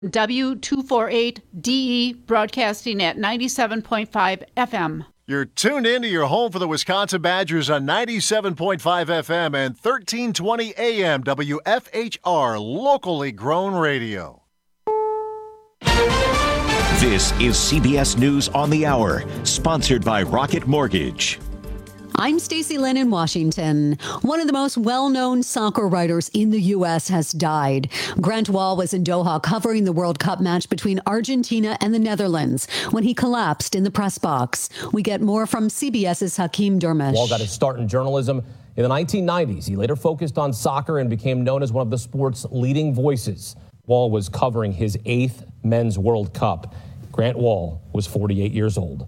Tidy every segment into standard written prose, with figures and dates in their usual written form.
W248DE broadcasting at 97.5 FM. You're tuned in to your home for the Wisconsin Badgers on 97.5 FM and 1320 AM WFHR, locally grown radio. This is CBS News on the Hour, sponsored by Rocket Mortgage. I'm Stacey Lynn in Washington. One of the most well-known soccer writers in the U.S. has died. Grant Wahl was in Doha covering the World Cup match between Argentina and the Netherlands when he collapsed in the press box. We get more from CBS's Hakeem Dermish. Wahl got his start in journalism in the 1990s. He later focused on soccer and became known as one of the sport's leading voices. Wahl was covering his 8th Men's World Cup. Grant Wahl was 48 years old.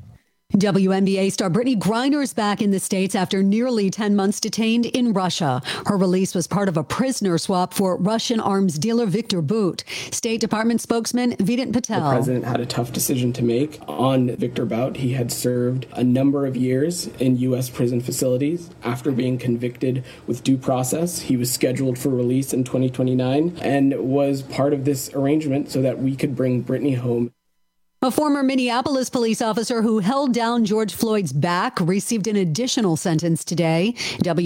WNBA star Brittany Griner is back in the States after nearly 10 months detained in Russia. Her release was part of a prisoner swap for Russian arms dealer Viktor Bout. State Department spokesman Vedant Patel. The president had a tough decision to make on Viktor Bout. He had served a number of years in U.S. prison facilities. After being convicted with due process, he was scheduled for release in 2029 and was part of this arrangement so that we could bring Brittany home. A former Minneapolis police officer who held down George Floyd's back received an additional sentence today.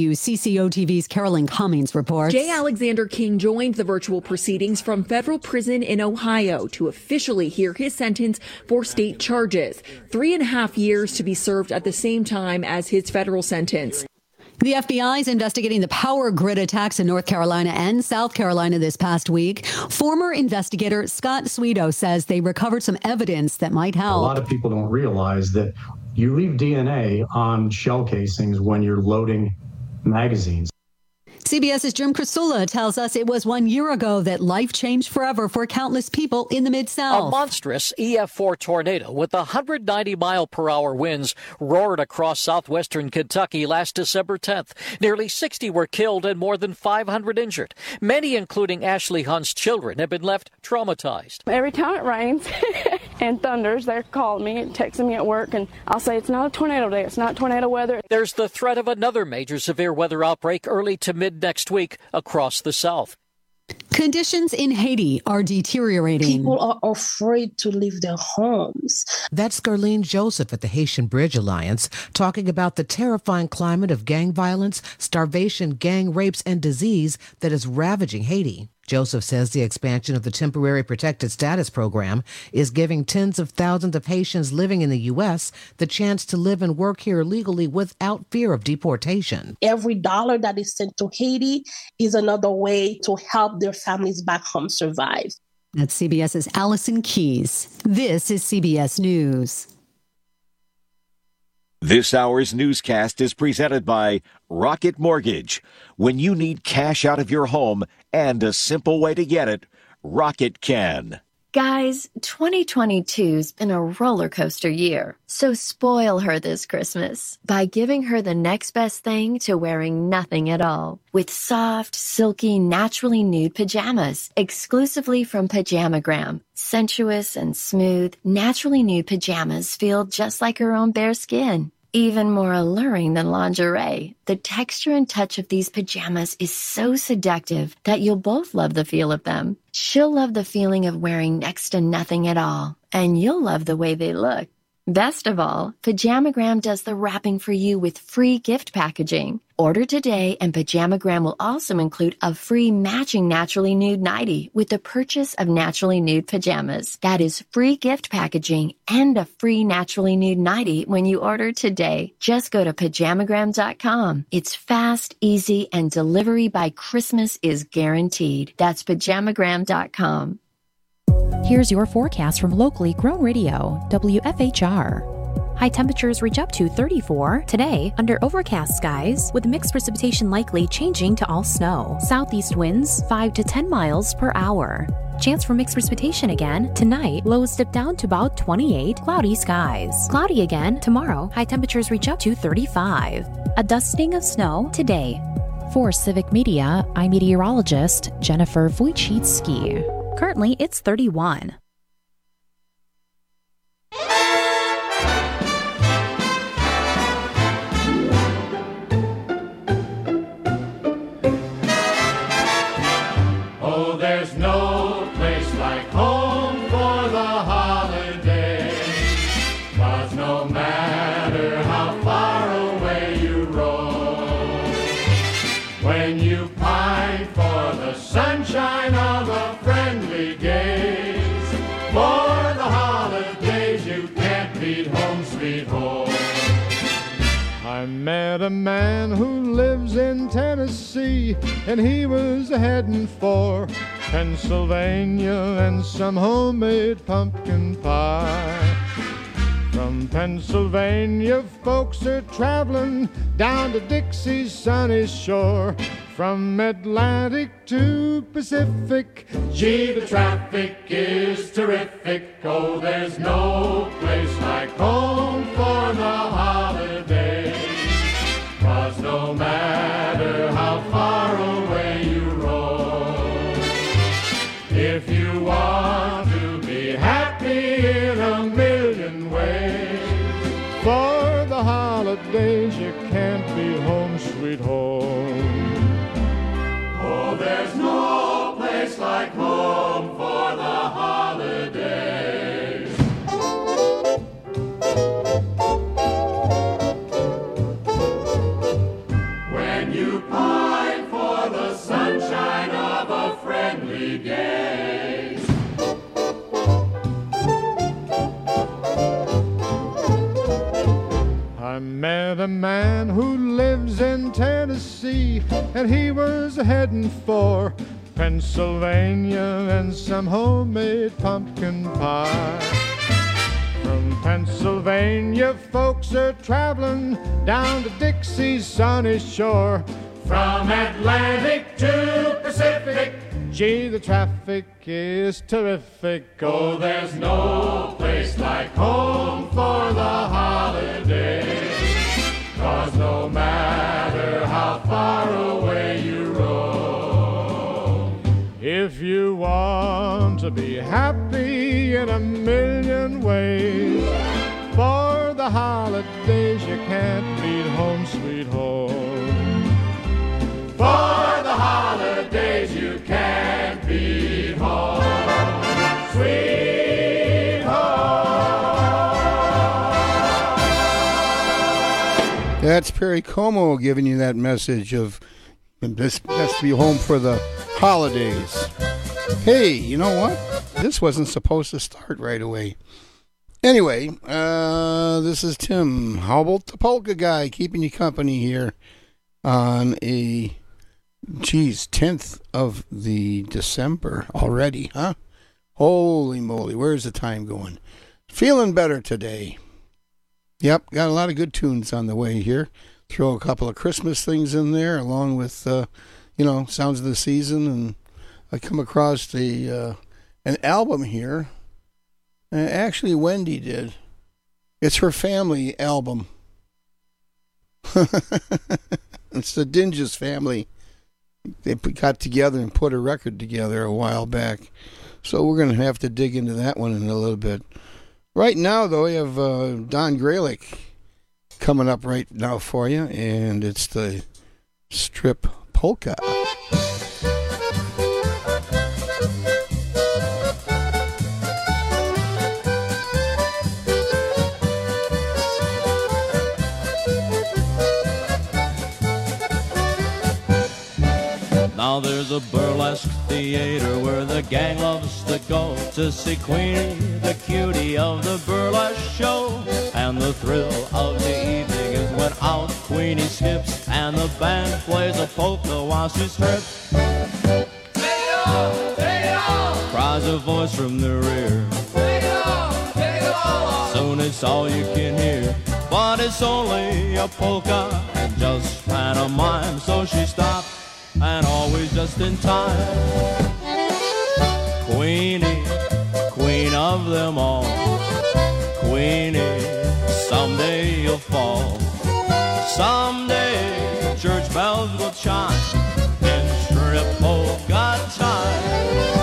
WCCO-TV's Carolyn Cummings reports. J. Alexander King joined the virtual proceedings from federal prison in Ohio to officially hear his sentence for state charges. 3.5 years to be served at the same time as his federal sentence. The FBI is investigating the power grid attacks in North Carolina and South Carolina this past week. Former investigator Scott Sweeto says they recovered some evidence that might help. A lot of people don't realize that you leave DNA on shell casings when you're loading magazines. CBS's Jim Krasula tells us it was 1 year ago that life changed forever for countless people in the Mid-South. A monstrous EF4 tornado with 190-mile-per-hour winds roared across southwestern Kentucky last December 10th. Nearly 60 were killed and more than 500 injured. Many, including Ashley Hunt's children, have been left traumatized. Every time it rains and thunders, they're calling me and texting me at work, and I'll say it's not a tornado day, it's not tornado weather. There's the threat of another major severe weather outbreak early to mid next week across the South. Conditions in Haiti are deteriorating. People are afraid to leave their homes. That's Gerline Joseph at the Haitian Bridge Alliance talking about the terrifying climate of gang violence, starvation, gang rapes, and disease that is ravaging Haiti. Joseph says the expansion of the Temporary Protected Status Program is giving tens of thousands of Haitians living in the U.S. the chance to live and work here legally without fear of deportation. Every dollar that is sent to Haiti is another way to help their families back home survive. That's CBS's Allison Keyes. This is CBS News. This hour's newscast is presented by Rocket Mortgage. When you need cash out of your home and a simple way to get it, Rocket can. Guys, 2022's been a roller coaster year, so spoil her this Christmas by giving her the next best thing to wearing nothing at all with soft, silky, naturally nude pajamas exclusively from Pajamagram. Sensuous and smooth, naturally nude pajamas feel just like her own bare skin. Even more alluring than lingerie, the texture and touch of these pajamas is so seductive that you'll both love the feel of them. She'll love the feeling of wearing next to nothing at all, and you'll love the way they look. Best of all, Pajamagram does the wrapping for you with free gift packaging. Order today, and Pajamagram will also include a free matching Naturally Nude nightie with the purchase of Naturally Nude pajamas. That is free gift packaging and a free Naturally Nude nightie when you order today. Just go to Pajamagram.com. It's fast, easy, and delivery by Christmas is guaranteed. That's Pajamagram.com. Here's your forecast from locally grown radio, WFHR. High temperatures reach up to 34 today under overcast skies with mixed precipitation likely changing to all snow. Southeast winds 5 to 10 miles per hour. Chance for mixed precipitation again tonight. Lows dip down to about 28. Cloudy skies. Cloudy again tomorrow. High temperatures reach up to 35. A dusting of snow today. For Civic Media, I'm meteorologist Jennifer Wojcicki. Currently, it's 31. Oh, there's no place like home. met a man who lives in Tennessee, and he was heading for Pennsylvania and some homemade pumpkin pie. From Pennsylvania, folks are traveling down to Dixie's sunny shore. From Atlantic to Pacific, gee, the traffic is terrific. Oh, there's no place like home for the holidays. 'Cause no matter how far away you roam, if you want to be happy in a million ways, for the holidays you can't be home, sweet home. Oh, there's no place like home for the holidays. When you pine for the sunshine of a friendly gaze, I met a man who lives in Tennessee, and he was heading for Pennsylvania and some homemade pumpkin pie. From Pennsylvania, folks are traveling down to Dixie's sunny shore. From Atlantic to Pacific, gee, the traffic is terrific. Oh, there's no place like home for the holidays. 'Cause no matter how far away you roam, if you want to be happy in a million ways, for the holidays you can't beat home, sweet home. For the holidays you can't beat home, sweet home. That's Perry Como giving you that message of this has to be home for the holidays. Hey, you know what? This wasn't supposed to start right away. Anyway, this is Tim. How about the polka guy keeping you company here on a 10th of the December already, huh? Holy moly, where's the time going? Feeling better today. Yep, got a lot of good tunes on the way here. Throw a couple of Christmas things in there along with, sounds of the season. And I come across an album here. Actually, Wendy did. It's her family album. It's the Dinges family. They got together and put a record together a while back. So we're going to have to dig into that one in a little bit. Right now, though, we have Don Graylick coming up right now for you, and it's the Strip Polka. Now there's a burlesque theater where the gang loves to go to see Queenie, the cutie of the burlesque show. And the thrill of the evening is when out Queenie skips and the band plays a polka while she strips. Take it off, take it off, cries a voice from the rear. Take it off, take it off. Soon it's all you can hear, but it's only a polka and just pantomime, so she stopped. And always just in time. Queenie, queen of them all. Queenie, someday you'll fall. Someday church bells will chime in strip polka time.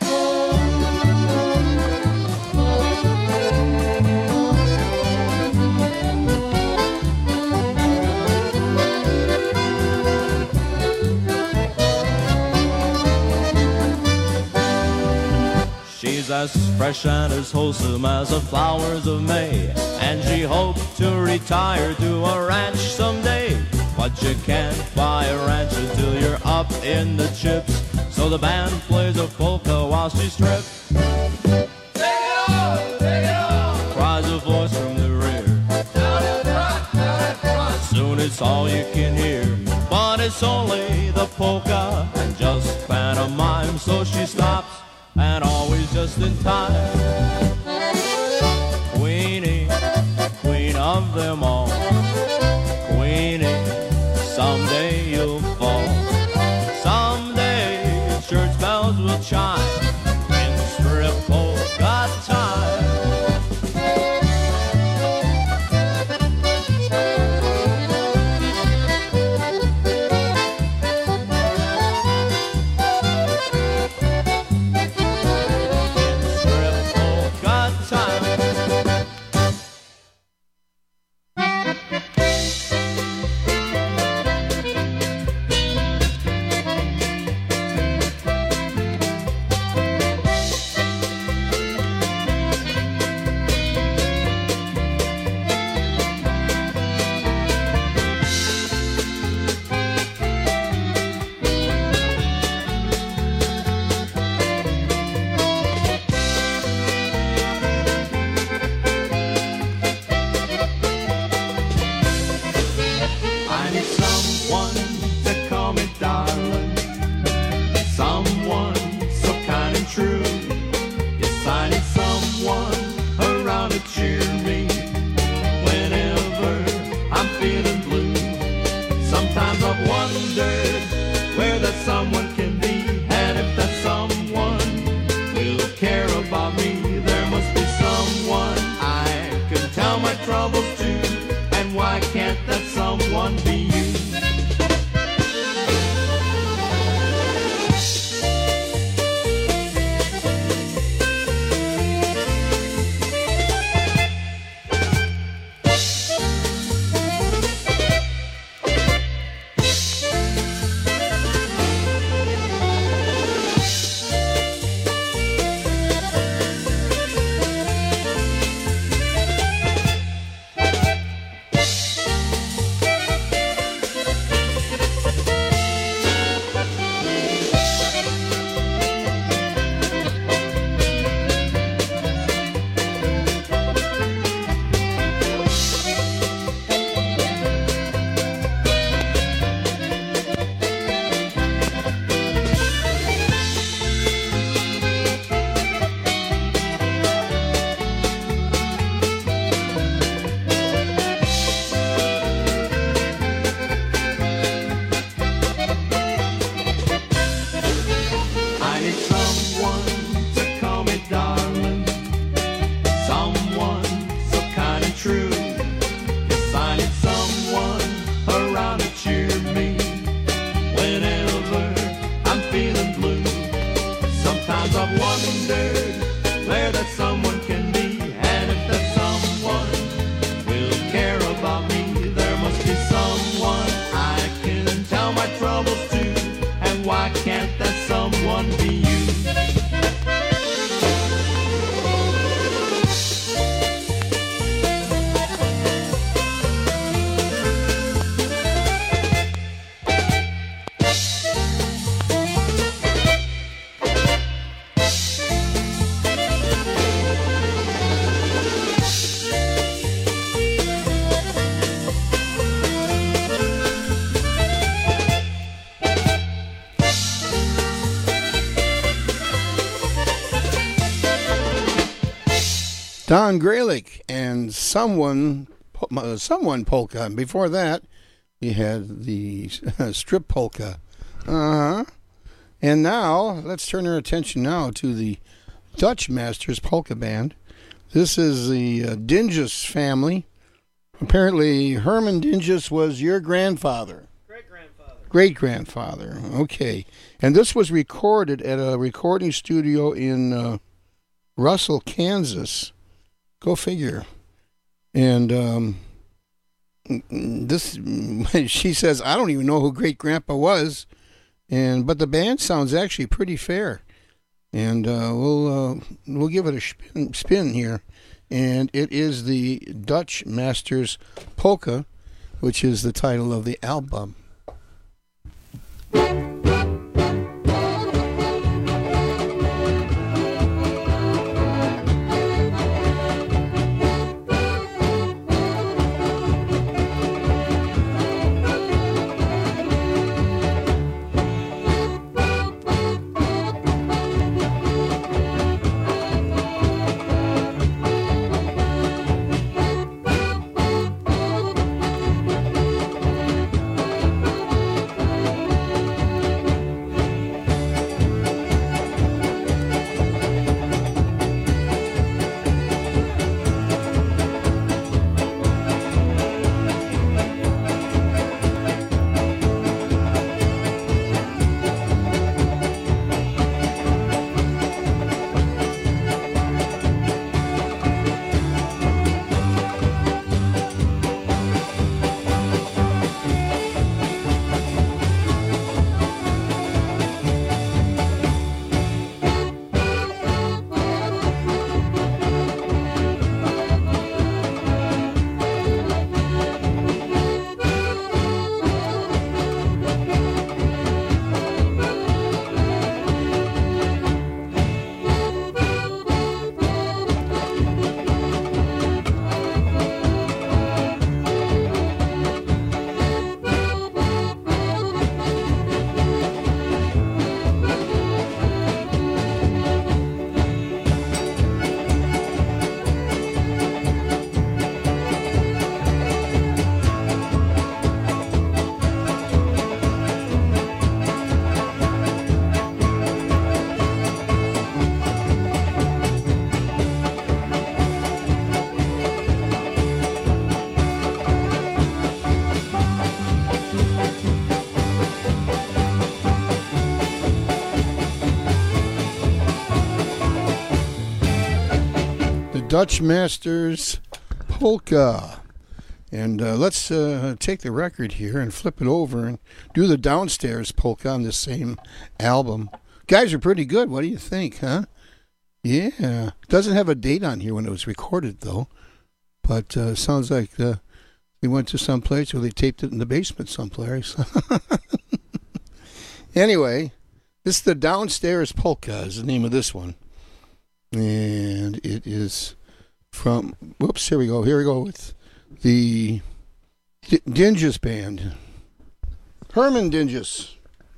She's as fresh and as wholesome as the flowers of May, and she hoped to retire to a ranch someday. But you can't buy a ranch until you're up in the chips, so the band plays a polka while she strips. Take it off, take it off, cries a voice from the rear. Down in front, down in front. Soon it's all you can hear. But it's only the polka and just pantomime. So she stops and always just in time. Queenie, queen of them all. Queenie, someday you'll fall. Someday church bells will chime in strip polka time. Don Graylick and Someone Polka. And before that, we had the Strip Polka. And now, let's turn our attention now to the Dutch Masters Polka Band. This is the Dinges family. Apparently, Herman Dinges was your grandfather. Great-grandfather. Okay. And this was recorded at a recording studio in Russell, Kansas. Go figure. And this, she says, I don't even know who Great-Grandpa was, but the band sounds actually pretty fair. And we'll give it a spin here. And it is the Dutch Masters Polka, which is the title of the album. Dutch Masters Polka. And let's take the record here and flip it over and do the Downstairs Polka on this same album. Guys are pretty good. What do you think, huh? Yeah. Doesn't have a date on here when it was recorded, though. But sounds like they went to some place where they taped it in the basement someplace. Anyway, this is the Downstairs Polka is the name of this one. And it is from, whoops, here we go with the Dingus Band. Herman Dingus.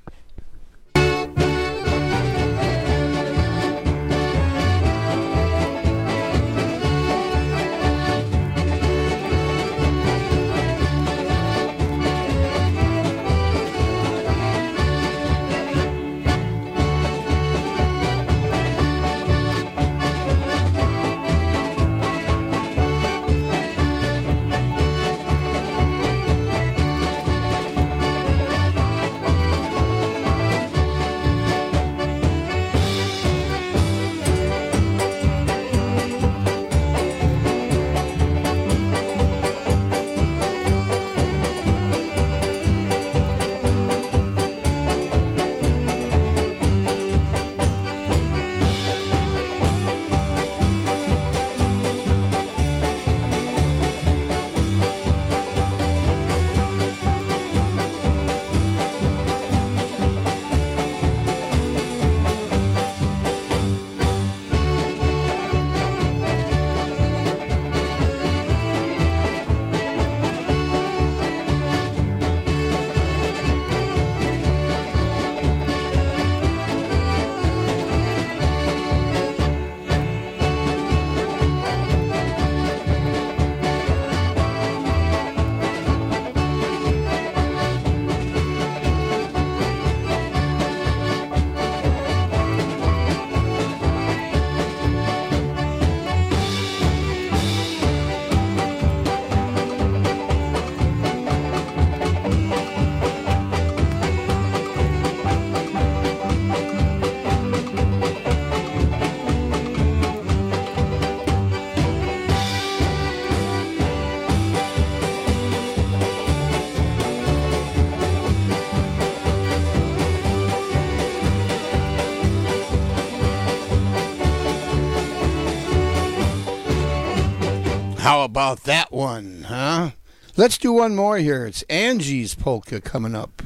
How about that one, huh? Let's do one more here. It's Angie's Polka coming up.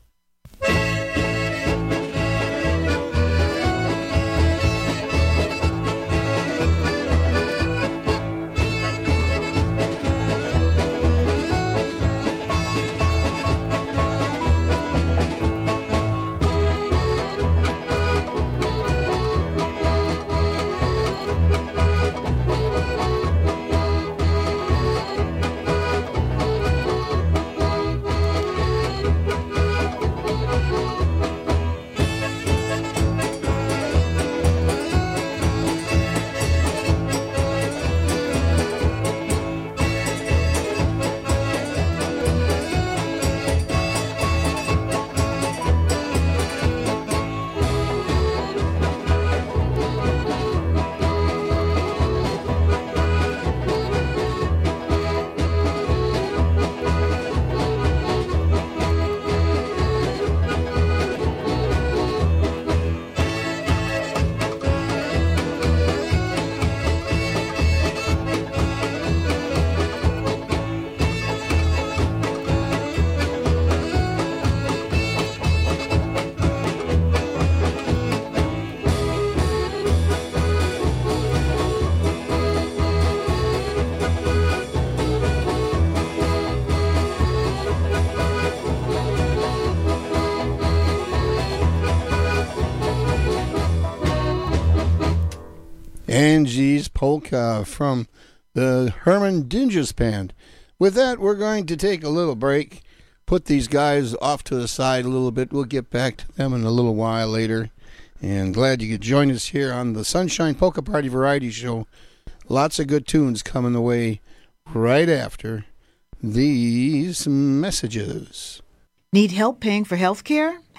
Angie's Polka from the Herman Dingus Band. With that, we're going to take a little break, put these guys off to the side a little bit. We'll get back to them in a little while later. And glad you could join us here on the Sunshine Polka Party Variety Show. Lots of good tunes coming the way right after these messages. Need help paying for health care?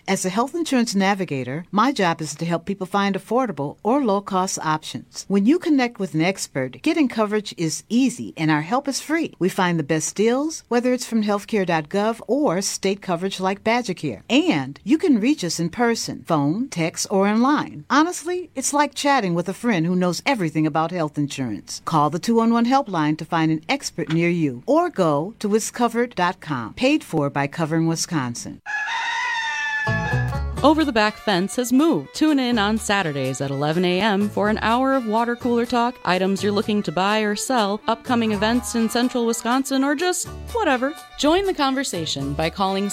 As a health insurance navigator, my job is to help people find affordable or low-cost options. When you connect with an expert, getting coverage is easy and our help is free. We find the best deals, whether it's from healthcare.gov or state coverage like BadgerCare. And you can reach us in person, phone, text, or online. Honestly, it's like chatting with a friend who knows everything about health insurance. Call the 211 helpline to find an expert near you or go to wiscovered.com. Paid for by Covering Wisconsin. Over the Back Fence has moved. Tune in on Saturdays at 11 a.m. for an hour of water cooler talk, items you're looking to buy or sell, upcoming events in central Wisconsin, or just whatever. Join the conversation by calling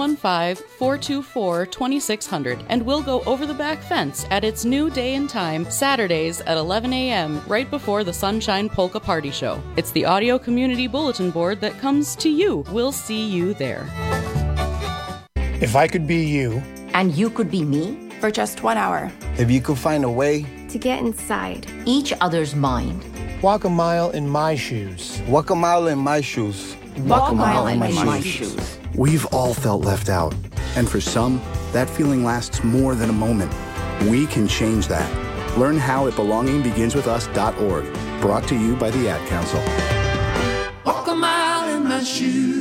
715-424-2600, and we'll go over the back fence at its new day and time, Saturdays at 11 a.m., right before the Sunshine Polka Party Show. It's the audio community bulletin board that comes to you. We'll see you there. If I could be you, and you could be me for just 1 hour. If you could find a way to get inside each other's mind. Walk a mile in my shoes. Walk a mile in my shoes. Walk a mile in my shoes. We've all felt left out. And for some, that feeling lasts more than a moment. We can change that. Learn how at belongingbeginswithus.org. Brought to you by the Ad Council. Walk a mile in my shoes.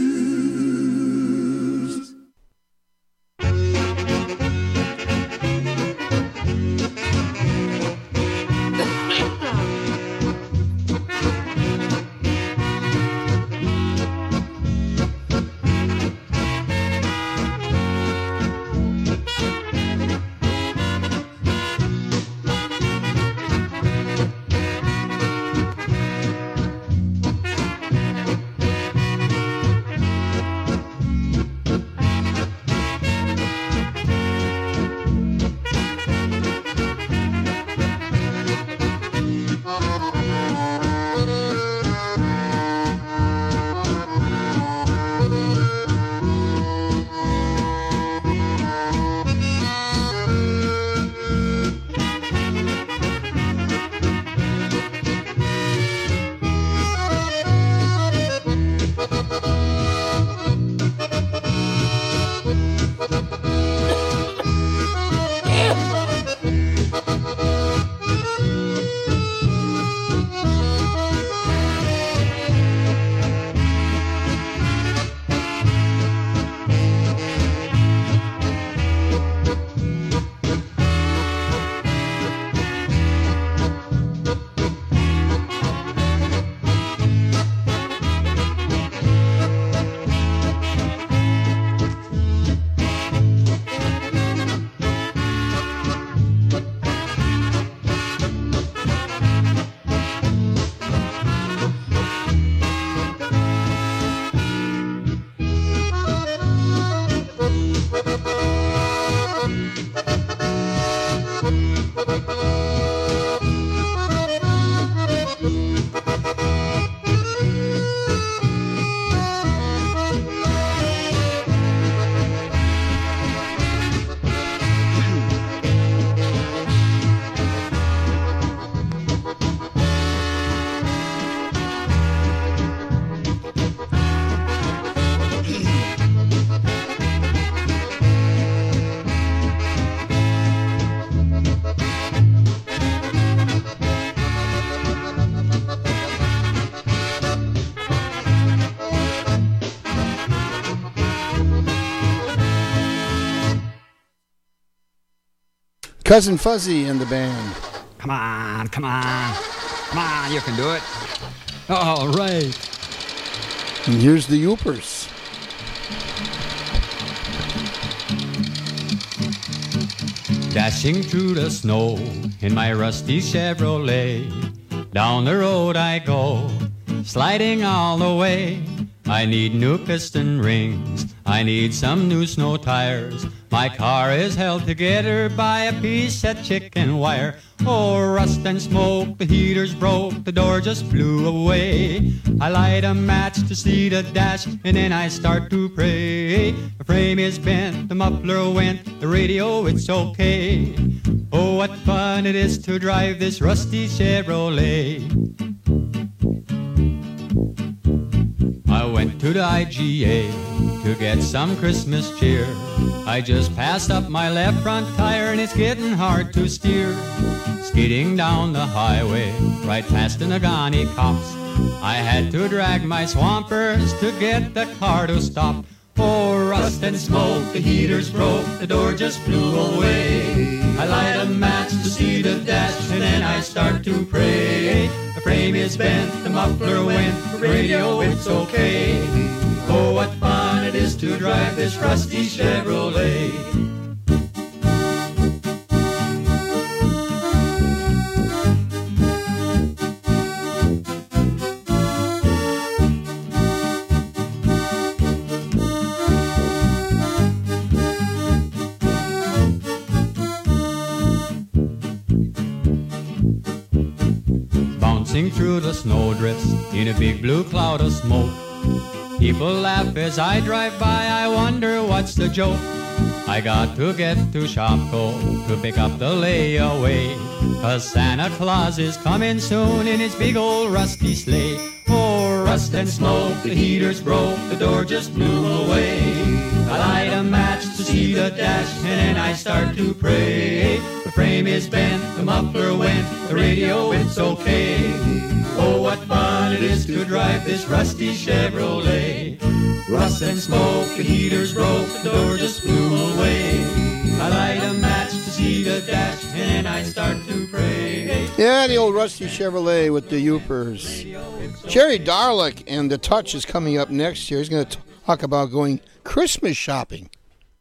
Cousin Fuzzy and the band. Come on, come on. Come on, you can do it. All right. And here's the Yoopers. Dashing through the snow in my rusty Chevrolet. Down the road I go, sliding all the way. I need new piston rings, I need some new snow tires. My car is held together by a piece of chicken wire. Oh, rust and smoke, the heater's broke, the door just flew away. I light a match to see the dash, and then I start to pray. The frame is bent, the muffler went, the radio, it's okay. Oh, what fun it is to drive this rusty Chevrolet. I went to the IGA to get some Christmas cheer. I just passed up my left front tire and it's getting hard to steer. Skidding down the highway, right past the Nagani cops. I had to drag my swampers to get the car to stop. Oh, rust and smoke, the heaters broke, the door just flew away. I light a match to see the dash and then I start to pray. The frame is bent, the muffler went, the radio it's okay. Oh, what fun it is to drive this rusty Chevrolet. Through the snowdrifts in a big blue cloud of smoke. People laugh as I drive by, I wonder what's the joke. I got to get to Shopko to pick up the layaway, 'cause Santa Claus is coming soon in his big old rusty sleigh. Oh, rust and smoke, the heaters broke, the door just flew away. I light a match to see the dash and then I start to pray. The frame is bent, the muffler went, the radio it's okay. Oh, what fun it is to drive this rusty Chevrolet. Rust and smoke, the heaters broke, the door just flew away. I light a match to see the dash and then I start to pray. Yeah, the old rusty Chevrolet with the Youpers. Jerry Darlick and The Touch is coming up next year. He's going to talk about going Christmas shopping.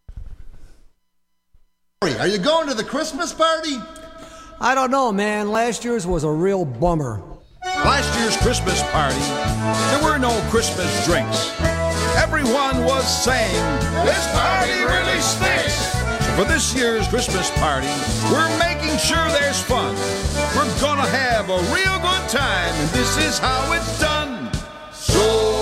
Are you going to the Christmas party? I don't know, man. Last year's was a real bummer. Last year's Christmas party, there were no Christmas drinks. Everyone was saying, this party really stinks. So for this year's Christmas party, we're making sure there's fun. We're gonna have a real good time, and this is how it's done. So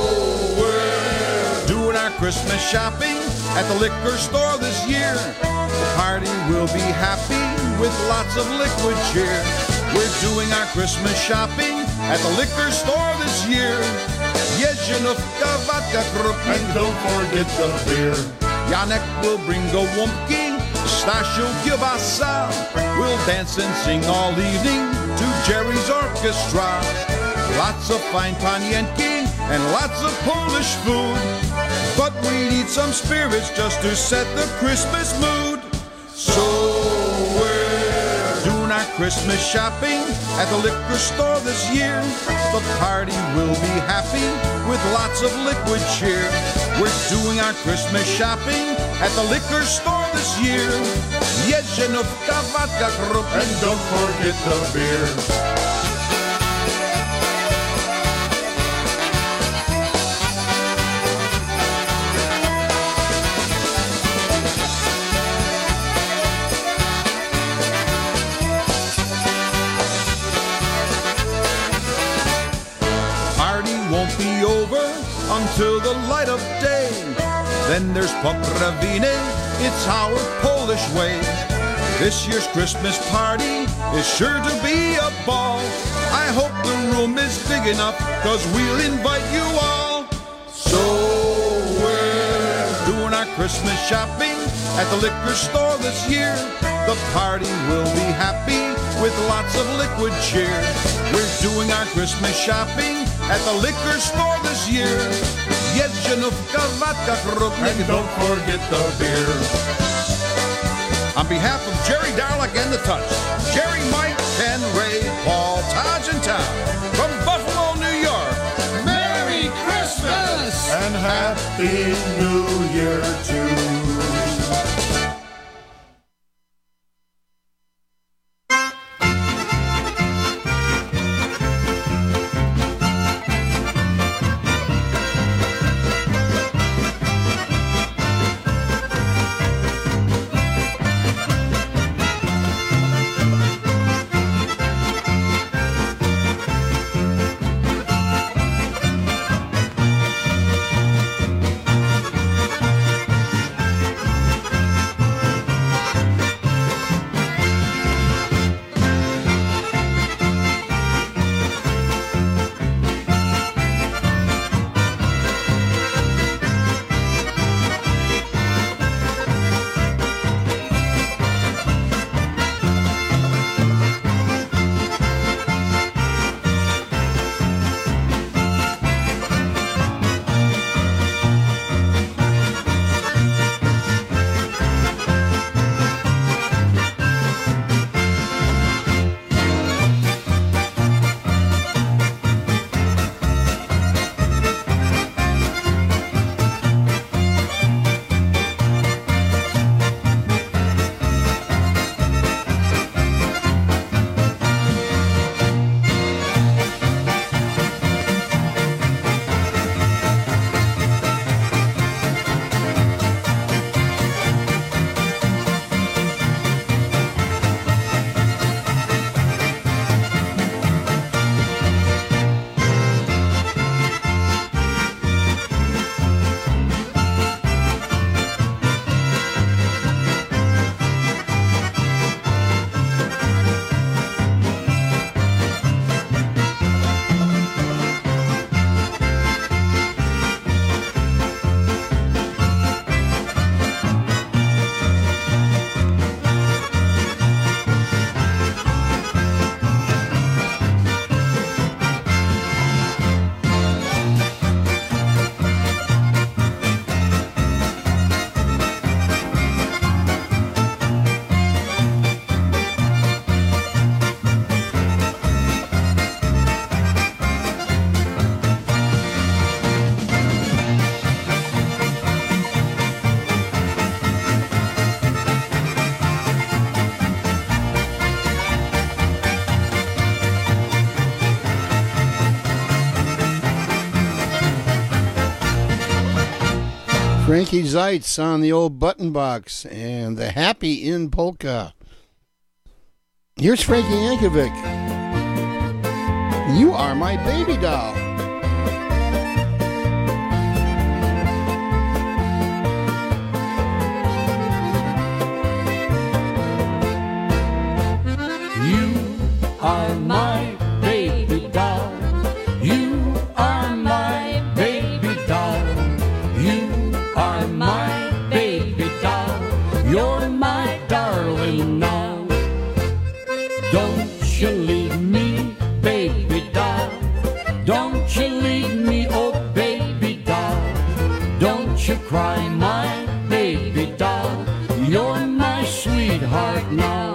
we're doing our Christmas shopping at the liquor store this year. The party will be happy with lots of liquid cheer. We're doing our Christmas shopping at the liquor store this year. Yezhinivka vodka krup, and don't forget the beer. Janek will bring a wumpkin, Stasio kielbasa. We'll dance and sing all evening to Jerry's orchestra. Lots of fine panienki and lots of Polish food. But we need some spirits just to set the Christmas mood. So we're doing our Christmas shopping at the liquor store this year. The party will be happy with lots of liquid cheer. We're doing our Christmas shopping at the liquor store this year. Yezhinivka vodka krup, and don't forget the beer. Be over until the light of day. Then there's poprawiny, it's our Polish way. This year's Christmas party is sure to be a ball. I hope the room is big enough, 'cause we'll invite you all. So we're doing our Christmas shopping at the liquor store this year. The party will be happy with lots of liquid cheer. We're doing our Christmas shopping at the liquor store this year. Yezhinivka vodka krup, and don't forget the beer. On behalf of Jerry Darlick and The Touch, Jerry, Mike, Ken, Ray, Paul, Taj, and Tom, from Buffalo, New York, Merry Christmas and Happy New Year too. Frankie Zeitz on the old button box and the Happy in Polka. Here's Frankie Yankovic. You Are My Baby Doll. You are my baby doll. You are my baby doll. You are my baby doll. You're my darling now. Don't you leave me, baby doll. Don't you leave me, oh baby doll. Don't you cry, my baby doll. You're my sweetheart now.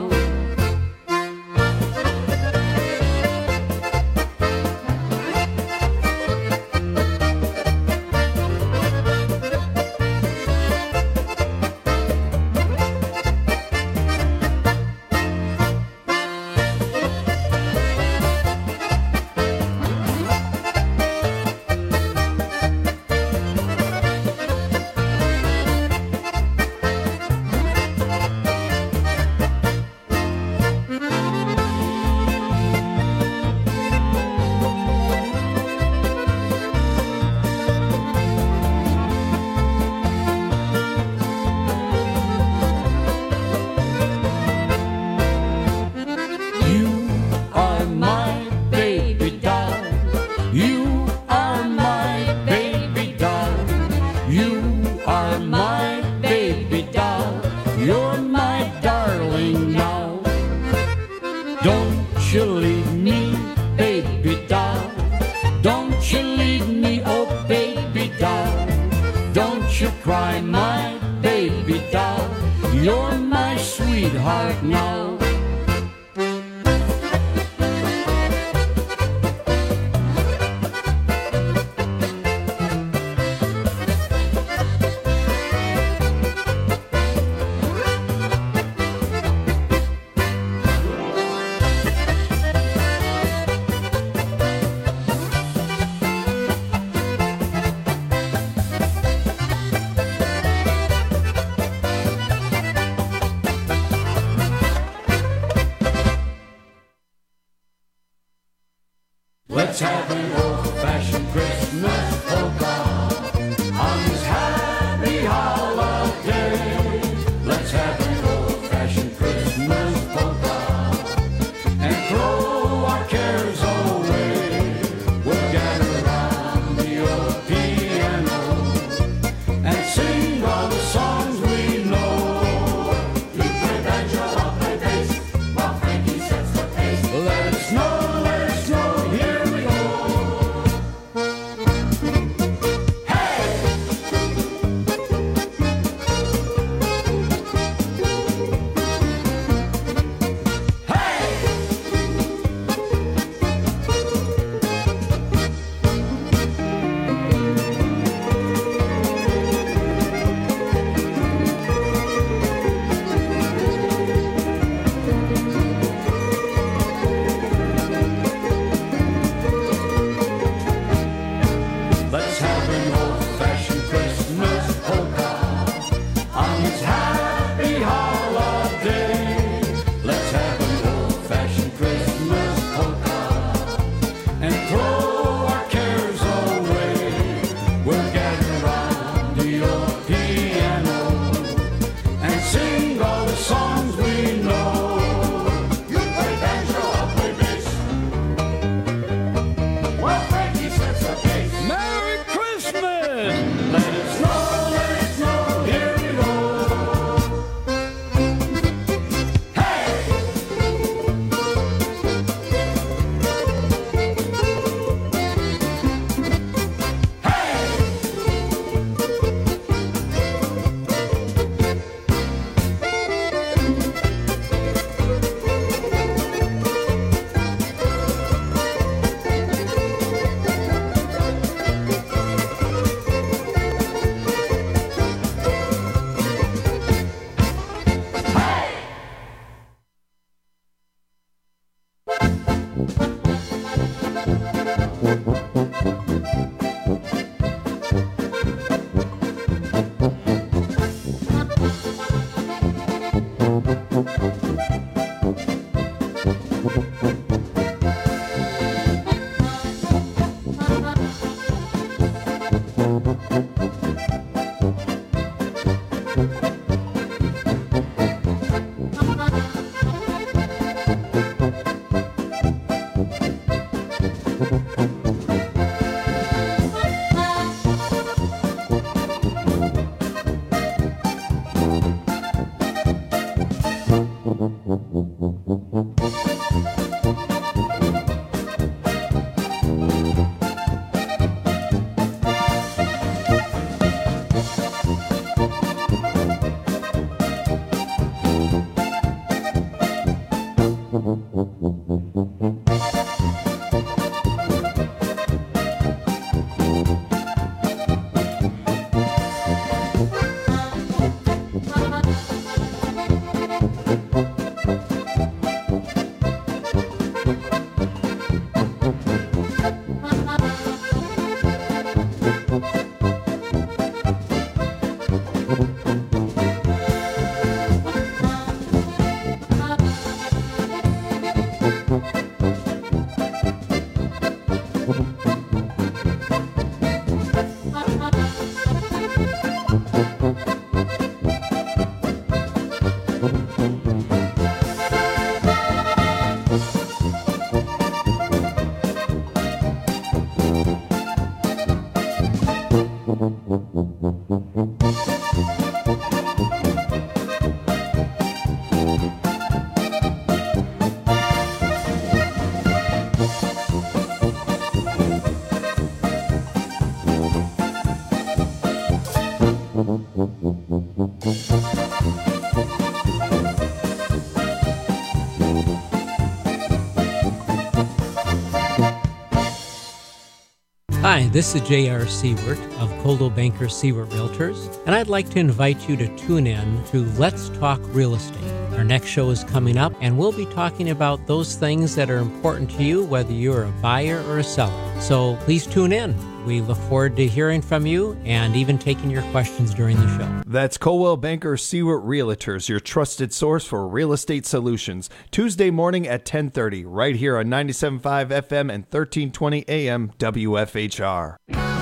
Hi, this is J.R. Seward of Coldwell Banker Seward Realtors, and I'd like to invite you to tune in to Let's Talk Real Estate. Our next show is coming up, and we'll be talking about those things that are important to you, whether you're a buyer or a seller. So please tune in. We look forward to hearing from you and even taking your questions during the show. That's Coldwell Banker Seward Realtors, your trusted source for real estate solutions. Tuesday morning at 10:30, right here on 97.5 FM and 1320 AM WFHR.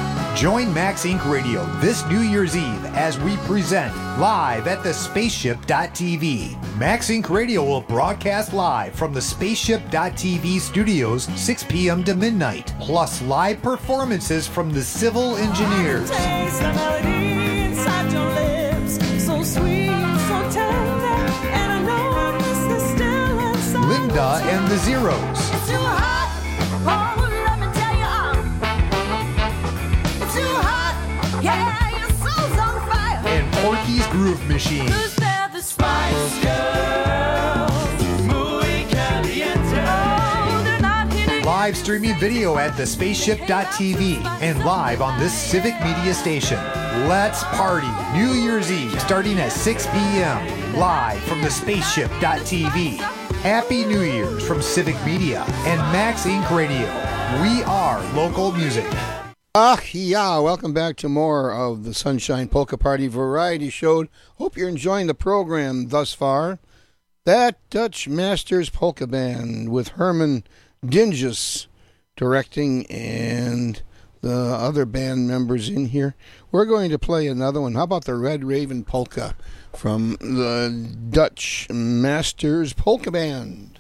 Join Max Inc. Radio this New Year's Eve as we present live at the Spaceship.tv. Max Inc. Radio will broadcast live from the Spaceship.tv studios 6 p.m. to midnight, plus live performances from the Civil Engineers. Linda and the Zeros. And Porky's Groove Machine. The Spice Girls, muy caliente. Oh, they're not hitting. Live streaming video at the Spaceship.tv and live on this Civic Media station. Let's party New Year's Eve starting at 6 p.m. live from the Spaceship.tv. Happy New Year's from Civic Media and Max Inc. Radio. We are local music. Welcome back to more of the Sunshine Polka Party Variety Show. Hope you're enjoying the program thus far. That Dutch Masters Polka Band with Herman Dinges directing and the other band members in here. We're going to play another one. How about the Red Raven Polka from the Dutch Masters Polka Band?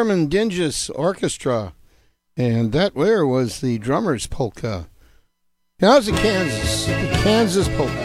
Norman Dinges Orchestra. And that where was the drummer's polka. Now it's the Kansas polka.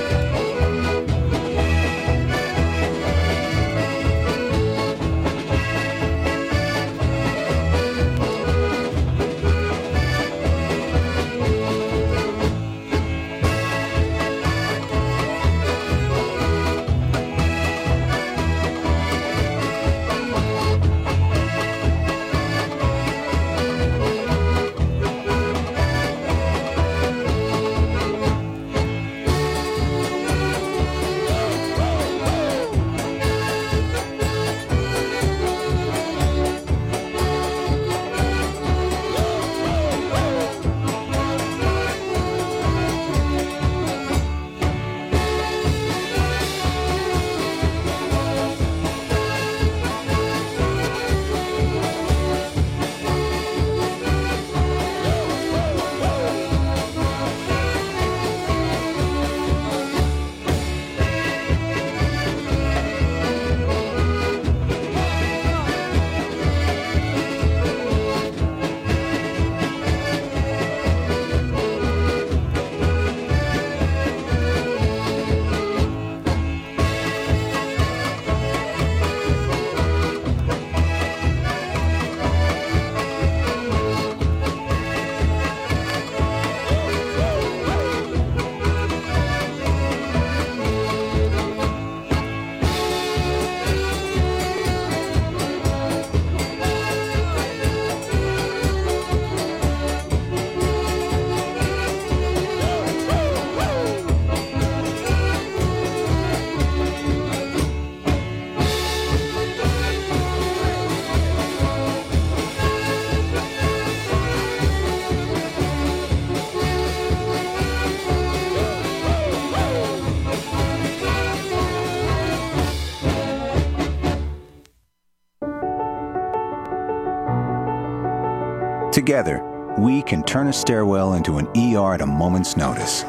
Together, we can turn a stairwell into an ER at a moment's notice.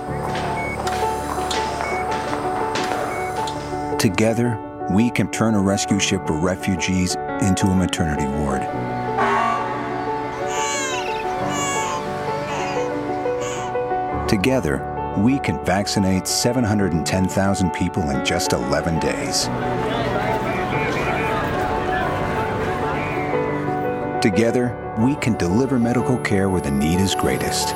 Together, we can turn a rescue ship for refugees into a maternity ward. Together, we can vaccinate 710,000 people in just 11 days. Together, we can deliver medical care where the need is greatest.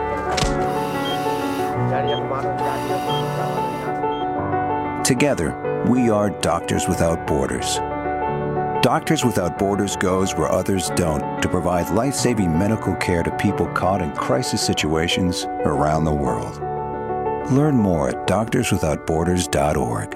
Together, we are Doctors Without Borders. Doctors Without Borders goes where others don't to provide life-saving medical care to people caught in crisis situations around the world. Learn more at doctorswithoutborders.org.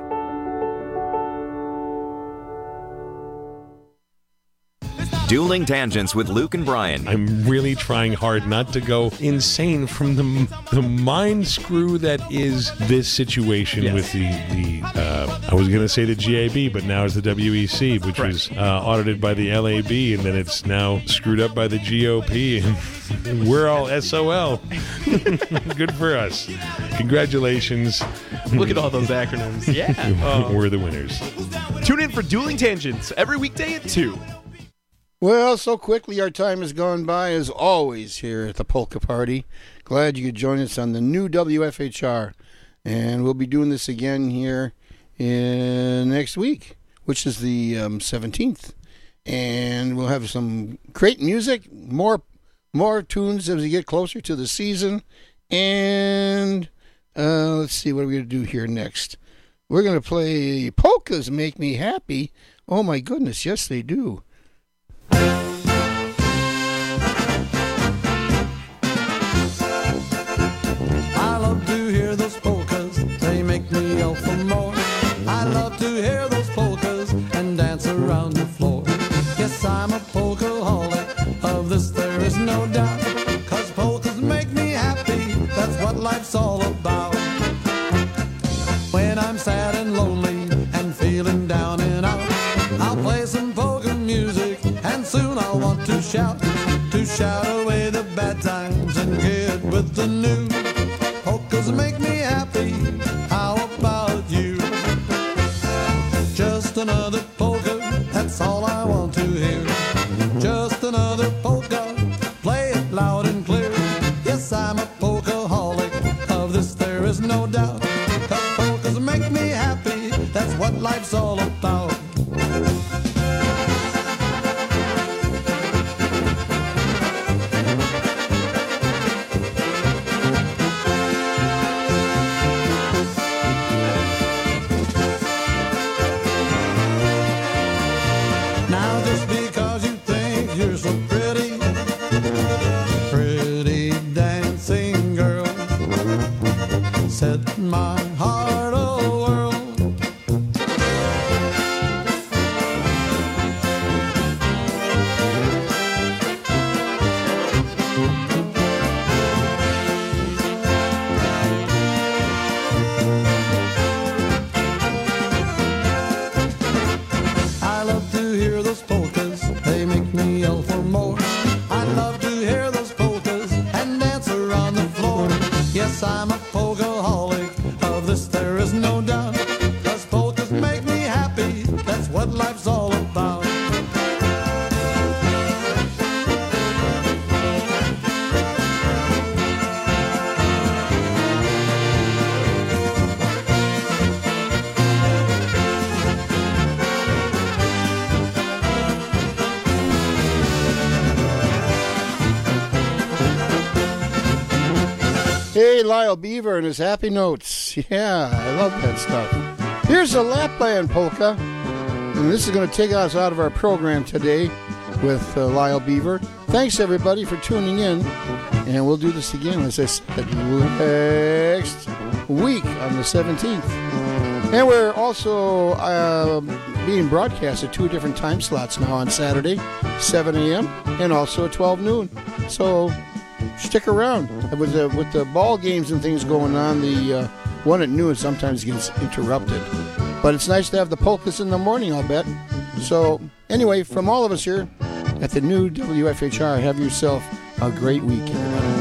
Dueling Tangents with Luke and Brian. I'm really trying hard not to go insane from the mind screw that is this situation with the I was going to say the GAB, but now it's the WEC, which was audited by the LAB, and then it's now screwed up by the GOP, and we're all SOL. Good for us. Congratulations. Look at all those acronyms. Yeah. We're the winners. Tune in for Dueling Tangents every weekday at 2. Well, so quickly our time has gone by, as always, here at the Polka Party. Glad you could join us on the new WFHR. And we'll be doing this again here in next week, which is the 17th. And we'll have some great music, more tunes as we get closer to the season. And let's see, what are we going to do here next? We're going to play Polkas Make Me Happy. Oh, my goodness, yes, they do. I love to hear those polkas, they make me yell for more. I love to hear those polkas and dance around the floor. Yes, I'm a polka-holic, of this there is no doubt. 'Cause polkas make me happy, that's what life's all about. When I'm sad and lonely and feeling down and out, I'll play some polka music and soon I'll want to shout away the bad times and get with the new. Polkas make me happy, how about you? Just another polka, that's all I want to hear. Hey, Lyle Beaver and his happy notes. Yeah, I love that stuff. Here's a Lapland polka. And this is going to take us out of our program today with Lyle Beaver. Thanks, everybody, for tuning in. And we'll do this again, as I said, next week on the 17th. And we're also being broadcast at 2 different time slots now on Saturday, 7 a.m. and also at 12 noon. So stick around. With the ball games and things going on, the one at noon sometimes gets interrupted. But it's nice to have the polkas in the morning, I'll bet. So anyway, from all of us here at the new WFHR, have yourself a great week, everybody.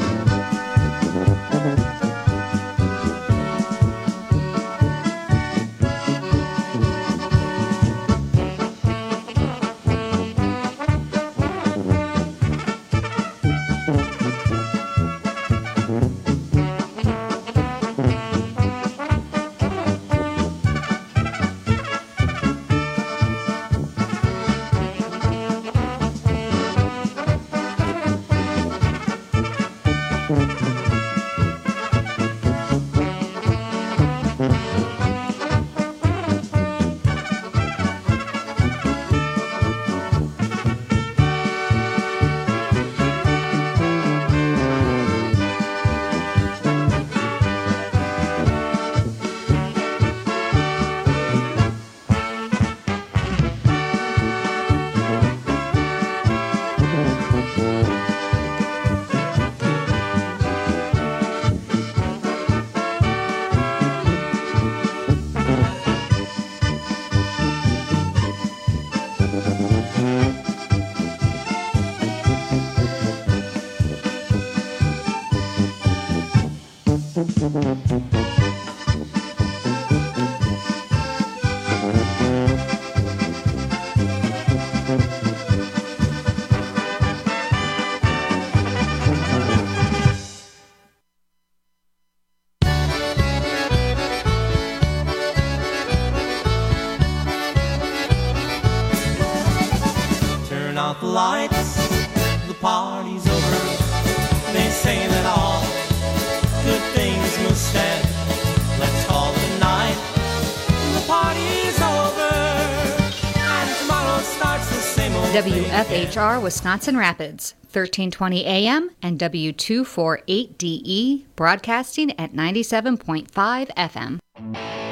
Turn out the lights, the party's over. They say that all good things must end. Let's call it a night. The party's over, and tomorrow starts the same old WFHR Wisconsin Rapids, 1320 AM and W248DE, broadcasting at 97.5 FM.